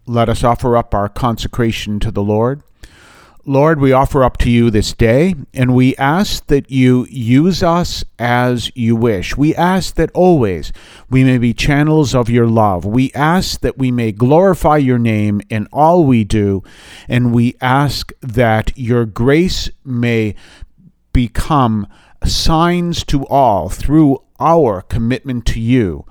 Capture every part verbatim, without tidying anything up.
Let us offer up our consecration to the Lord. Lord, we offer up to you this day, and we ask that you use us as you wish. We ask that always we may be channels of your love. We ask that we may glorify your name in all we do, and we ask that your grace may become signs to all through our commitment to you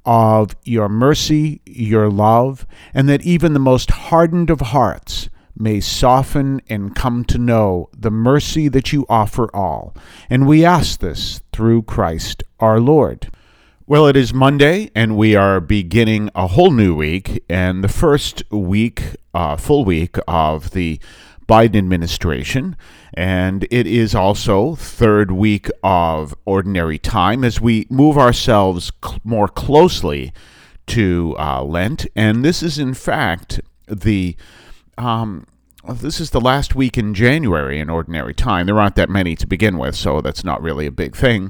of your mercy, your love, and that even the most hardened of hearts may soften and come to know the mercy that you offer all. And we ask this through Christ our Lord. Well, it is Monday, and we are beginning a whole new week, and the first week, uh, full week of the Biden administration, and it is also third week of ordinary time as we move ourselves cl- more closely to uh, Lent, and this is in fact the Um, this is the last week in January in ordinary time. There aren't that many to begin with, so that's not really a big thing.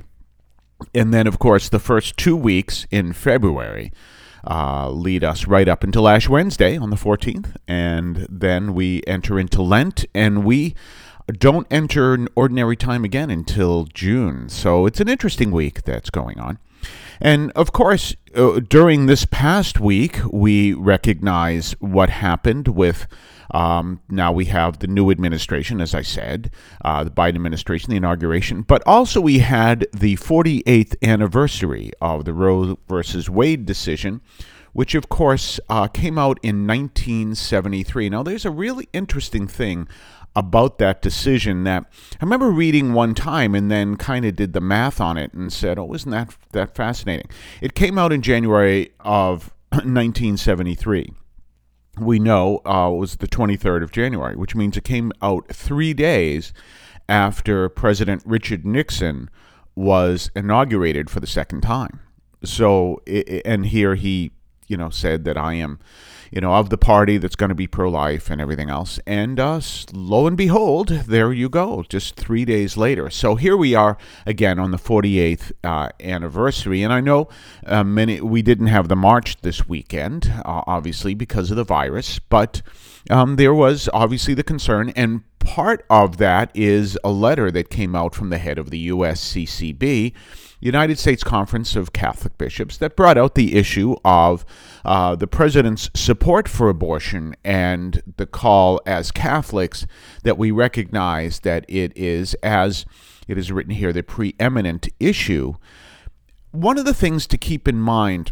And then, of course, the first two weeks in February uh, lead us right up until Ash Wednesday on the fourteenth, and then we enter into Lent, and we don't enter ordinary time again until June. So it's an interesting week that's going on. And, of course, uh, during this past week, we recognize what happened with, um, now we have the new administration, as I said, uh, the Biden administration, the inauguration, but also we had the forty-eighth anniversary of the Roe versus Wade decision, which, of course, uh, came out in nineteen seventy-three. Now, there's a really interesting thing about that decision that I remember reading one time and then kind of did the math on it and said, oh, isn't that that fascinating? It came out in January of nineteen seventy-three. We know uh, it was the twenty-third of January, which means it came out three days after President Richard Nixon was inaugurated for the second time. So, and here he, you know, said that I am, you know, of the party that's going to be pro-life and everything else. And uh, lo and behold, there you go, just three days later. So here we are again on the forty-eighth uh, anniversary. And I know uh, many we didn't have the march this weekend, uh, obviously, because of the virus. But um, there was obviously the concern. And part of that is a letter that came out from the head of the U S C C B, United States Conference of Catholic Bishops, that brought out the issue of uh, the president's support for abortion and the call as Catholics that we recognize that it is, as it is written here, the preeminent issue. One of the things to keep in mind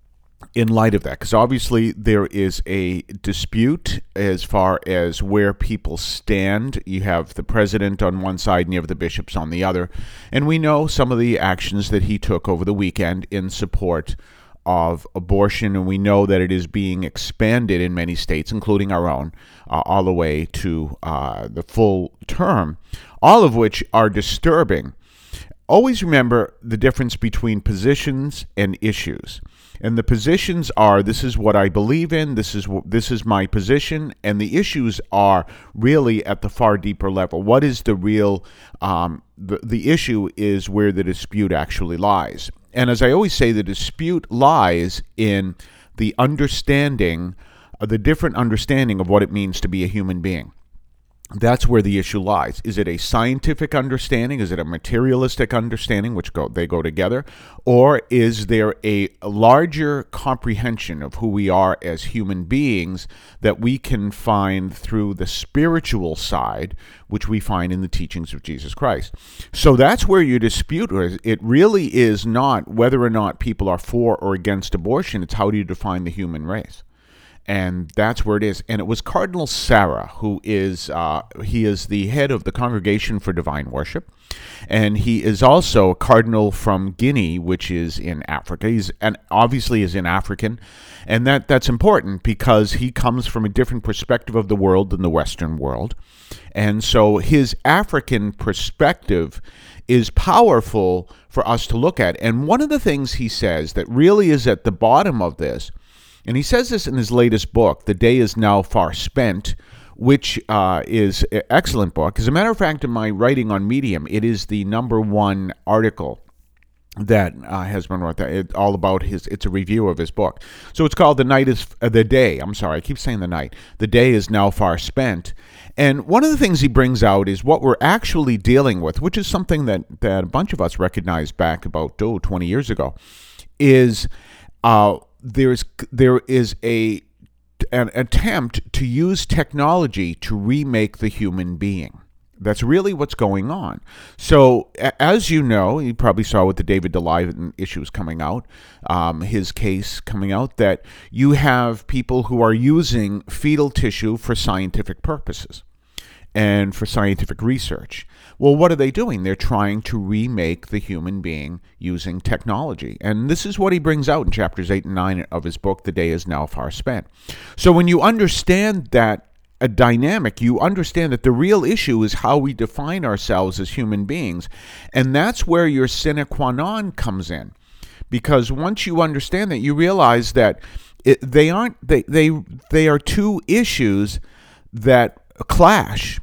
in light of that, because obviously there is a dispute as far as where people stand. You have the president on one side and you have the bishops on the other. And we know some of the actions that he took over the weekend in support of abortion, and we know that it is being expanded in many states, including our own, uh, all the way to uh, the full term, all of which are disturbing. Always remember the difference between positions and issues. And the positions are, this is what I believe in, this is this is my position, and the issues are really at the far deeper level. What is the real, um, the, the issue is where the dispute actually lies. And as I always say, the dispute lies in the understanding, uh, the different understanding of what it means to be a human being. That's where the issue lies. Is it a scientific understanding? Is it a materialistic understanding, which go they go together? Or is there a larger comprehension of who we are as human beings that we can find through the spiritual side, which we find in the teachings of Jesus Christ? So that's where your dispute is. It really is not whether or not people are for or against abortion. It's how do you define the human race? And that's where it is. And it was Cardinal Sarah, who is, uh, he is the head of the Congregation for Divine Worship. And he is also a cardinal from Guinea, which is in Africa. He's and obviously is in African. And that, that's important because he comes from a different perspective of the world than the Western world. And so his African perspective is powerful for us to look at. And one of the things he says that really is at the bottom of this, and he says this in his latest book, The Day Is Now Far Spent, which uh, is an excellent book. As a matter of fact, in my writing on Medium, it is the number one article that uh, Hesburn wrote that. It's all about his, it's a review of his book. So it's called The Night is, uh, The Day, I'm sorry, I keep saying the night. The day is now far spent. And one of the things he brings out is what we're actually dealing with, which is something that, that a bunch of us recognized back about, oh, twenty years ago, is uh, there's there is a an attempt to use technology to remake the human being. That's really what's going on. So, as you know, you probably saw with the David DeLive issues coming out, um, his case coming out, that you have people who are using fetal tissue for scientific purposes and for scientific research. Well, what are they doing? They're trying to remake the human being using technology. And this is what he brings out in chapters eight and nine of his book, The Day is Now Far Spent. So when you understand that a dynamic, you understand that the real issue is how we define ourselves as human beings. And that's where your sine qua non comes in. Because once you understand that, you realize that it, they aren't they, they they are two issues that clash.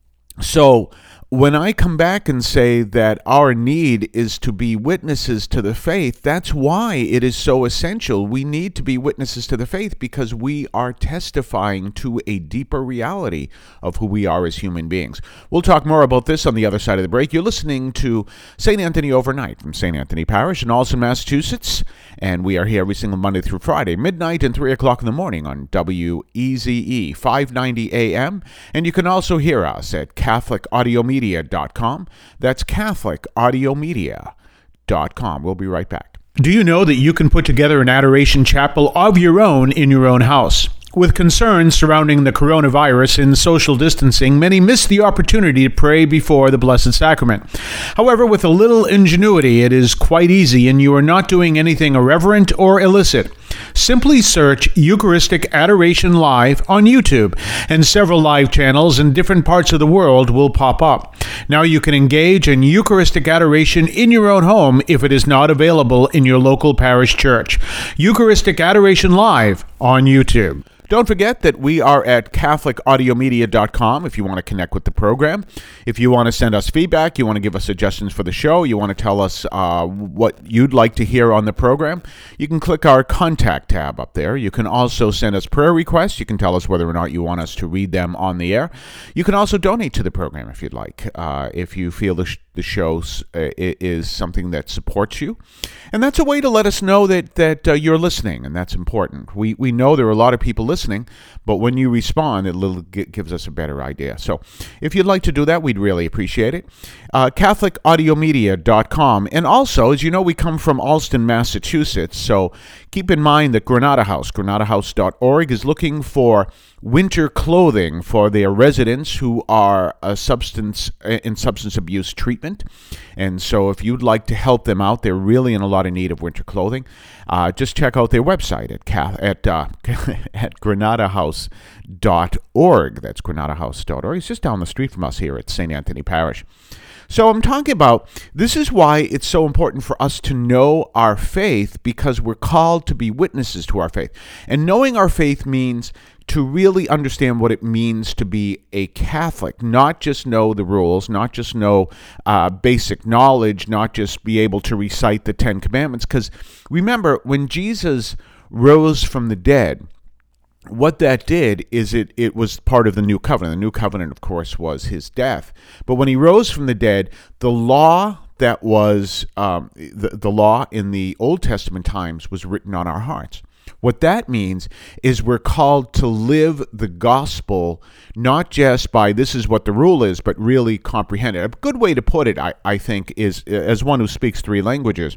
So when I come back and say that our need is to be witnesses to the faith, that's why it is so essential. We need to be witnesses to the faith because we are testifying to a deeper reality of who we are as human beings. We'll talk more about this on the other side of the break. You're listening to Saint Anthony Overnight from Saint Anthony Parish in Allston, Massachusetts, and we are here every single Monday through Friday, midnight and three o'clock in the morning on W E Z E five ninety A M, and you can also hear us at Catholic Audio Media dot com. That's Catholic Audio Media dot com. We'll be right back. Do you know that you can put together an adoration chapel of your own in your own house? With concerns surrounding the coronavirus and social distancing, many miss the opportunity to pray before the Blessed Sacrament. However, with a little ingenuity, it is quite easy, and you are not doing anything irreverent or illicit. Simply search Eucharistic Adoration Live on YouTube, and several live channels in different parts of the world will pop up. Now you can engage in Eucharistic adoration in your own home if it is not available in your local parish church. Eucharistic Adoration Live on YouTube. Don't forget that we are at Catholic Audio Media dot com if you want to connect with the program. If you want to send us feedback, you want to give us suggestions for the show, you want to tell us uh, what you'd like to hear on the program, you can click our contact tab up there. You can also send us prayer requests. You can tell us whether or not you want us to read them on the air. You can also donate to the program if you'd like, uh, if you feel the, sh- the show uh, is something that supports you. And that's a way to let us know that, that uh, you're listening, and that's important. We, we know there are a lot of people listening. listening, but when you respond, it little gives us a better idea. So if you'd like to do that, we'd really appreciate it. Uh, Catholic Audio Media dot com. And also, as you know, we come from Allston, Massachusetts, so keep in mind that Granada House, granada house dot org, is looking for winter clothing for their residents who are a substance in substance abuse treatment. And so if you'd like to help them out, they're really in a lot of need of winter clothing. Uh, just check out their website at at uh, at granada house dot org. That's granada house dot org. It's just down the street from us here at Saint Anthony Parish. So I'm talking about, this is why it's so important for us to know our faith, because we're called to be witnesses to our faith. And knowing our faith means to really understand what it means to be a Catholic, not just know the rules, not just know uh, basic knowledge, not just be able to recite the Ten Commandments. Because remember, when Jesus rose from the dead, what that did is it, it was part of the new covenant. The new covenant, of course, was his death. But when he rose from the dead, the law that was, um, the, the law in the Old Testament times was written on our hearts. What that means is we're called to live the gospel, not just by this is what the rule is, but really comprehend it. A good way to put it, I, I think, is, as one who speaks three languages,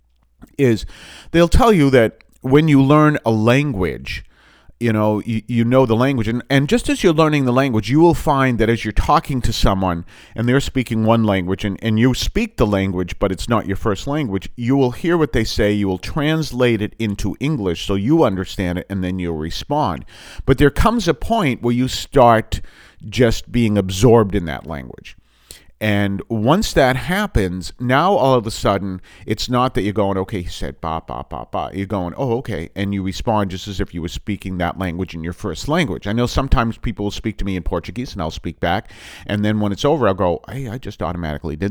is they'll tell you that when you learn a language, you know, you, you know the language. And, and just as you're learning the language, you will find that as you're talking to someone and they're speaking one language and, and you speak the language, but it's not your first language, you will hear what they say, you will translate it into English so you understand it, and then you'll respond. But there comes a point where you start just being absorbed in that language. And once that happens, now all of a sudden, it's not that you're going, okay, he said ba, ba, ba, ba. You're going, oh, okay. And you respond just as if you were speaking that language in your first language. I know sometimes people will speak to me in Portuguese and I'll speak back. And then when it's over, I'll go, hey, I just automatically did that.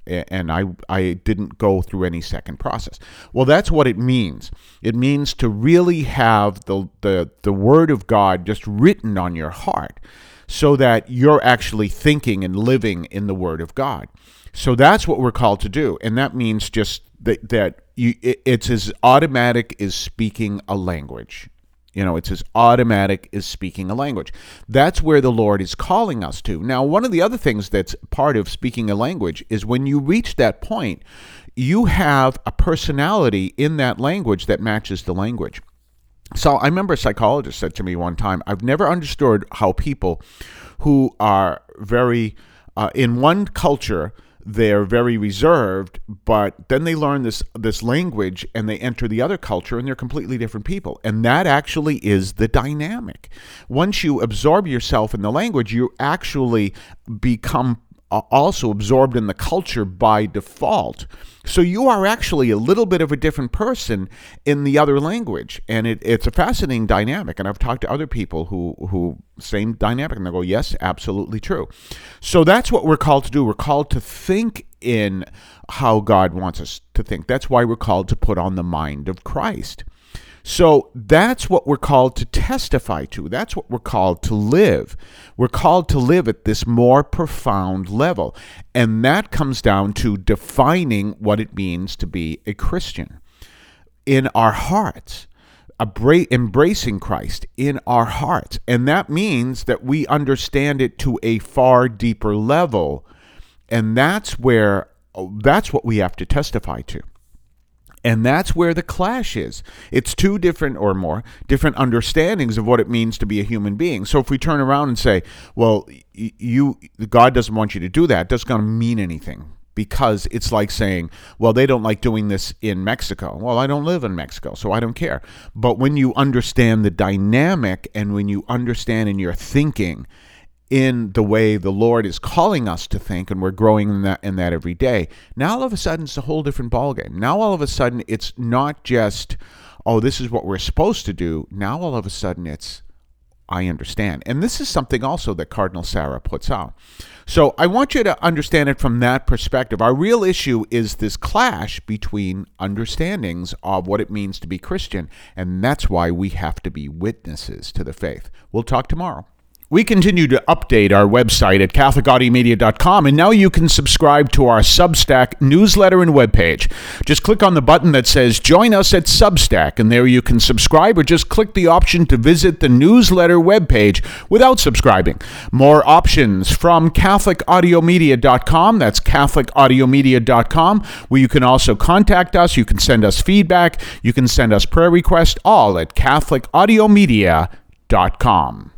and I, I didn't go through any second process. Well, that's what it means. It means to really have the, the, the Word of God just written on your heart so that you're actually thinking and living in the Word of God. So that's what we're called to do, and that means just that, that you, it, it's as automatic as speaking a language. You know, it's as automatic as speaking a language. That's where the Lord is calling us to. Now, one of the other things that's part of speaking a language is when you reach that point, you have a personality in that language that matches the language. So I remember a psychologist said to me one time, I've never understood how people who are very, uh, in one culture, they're very reserved, but then they learn this this language and they enter the other culture and they're completely different people. And that actually is the dynamic. Once you absorb yourself in the language, you actually become also absorbed in the culture by default. So you are actually a little bit of a different person in the other language. And it, it's a fascinating dynamic. And I've talked to other people who, who same dynamic, and they go, yes, absolutely true. So that's what we're called to do. We're called to think in how God wants us to think. That's why we're called to put on the mind of Christ. So that's what we're called to testify to. That's what we're called to live. We're called to live at this more profound level. And that comes down to defining what it means to be a Christian. In our hearts, embracing Christ in our hearts. And that means that we understand it to a far deeper level. And that's where, that's what we have to testify to. And that's where the clash is. It's two different or more different understandings of what it means to be a human being. So if we turn around and say, well, you, God doesn't want you to do that, it doesn't going to mean anything. Because it's like saying, well, they don't like doing this in Mexico. Well, I don't live in Mexico, so I don't care. But when you understand the dynamic and when you understand in your thinking in the way the Lord is calling us to think, and we're growing in that in that every day, now all of a sudden it's a whole different ballgame. Now all of a sudden it's not just, oh, this is what we're supposed to do. Now all of a sudden it's, I understand. And this is something also that Cardinal Sarah puts out. So I want you to understand it from that perspective. Our real issue is this clash between understandings of what it means to be Christian, and that's why we have to be witnesses to the faith. We'll talk tomorrow. We continue to update our website at Catholic Audio Media dot com, and now you can subscribe to our Substack newsletter and webpage. Just click on the button that says Join Us at Substack, and there you can subscribe, or just click the option to visit the newsletter webpage without subscribing. More options from Catholic Audio Media dot com. That's Catholic Audio Media dot com, where you can also contact us. You can send us feedback. You can send us prayer requests, all at Catholic Audio Media dot com.